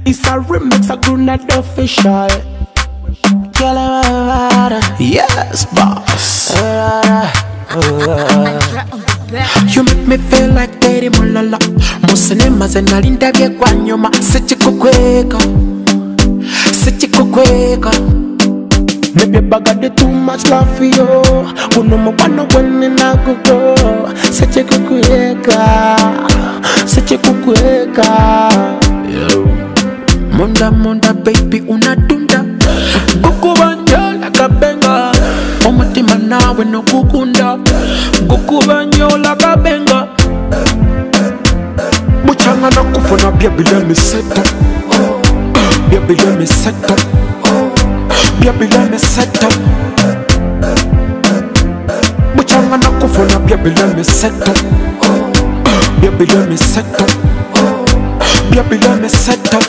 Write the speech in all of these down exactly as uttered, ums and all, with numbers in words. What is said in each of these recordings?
It's a remix, a Grenade official. Yes, boss. You make me feel like Teddy Mulala. Musinema zenalinda bye kwa nyuma. Sichikukweka, sichikukweka. Maybe I bagade too much love for you. Uno mo wano wene na gugo. Sichikukweka, sichikukweka. Monda monda baby unadunda. Gugu banyo like benga. Omutima nawe no gukunda. Gugu banyo like benga. Muchanga na kufuna baby let me set up. Baby let me set up. Baby let me set up. Muchanga na kufuna baby let me set up. Baby let me set up. Baby let me set up.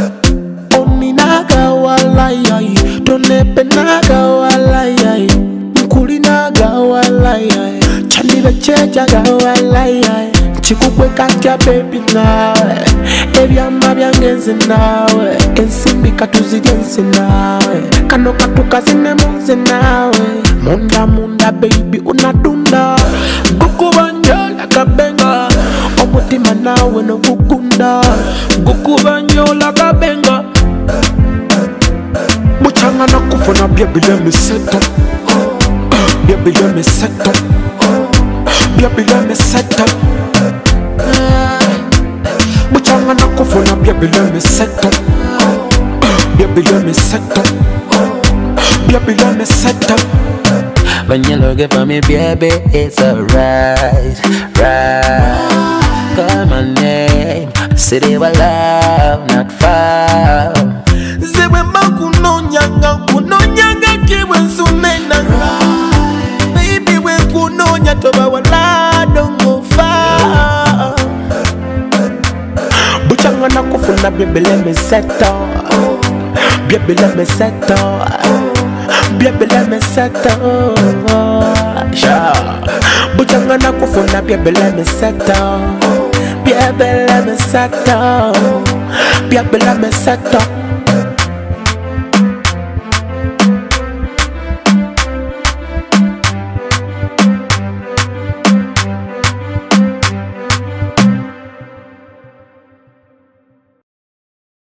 Naga walayai, tonepe naga walayai, mkuli naga walayai, chandibe cheja ga walayai, chikukwe kakya baby nawe, ebyamba byangenze nawe, ensimbi katuzidyense nawe, kano katuka zine muze nawe, munda munda baby unadunda, gukubanyo laka benga, omutima nawe no gukunda, gukubanyo laka benga. Muchanga na kufuna baby let me set up. Baby let me set up. Baby let me set up. Muchanga na kufuna baby let me set up. Baby let me set up. Baby let me set up. When you look for me baby it's alright, right. Call my name, city of love not far. Zewemba kunonyanga, kunonyanga kiwe nsumena. Baby we kunonya toba wala dongo fa. Buchanga na kufuna baby let me settle. Baby let me settle. Baby let me settle. Buchanga na kufuna baby let me settle. Baby let me settle. Baby let me settle.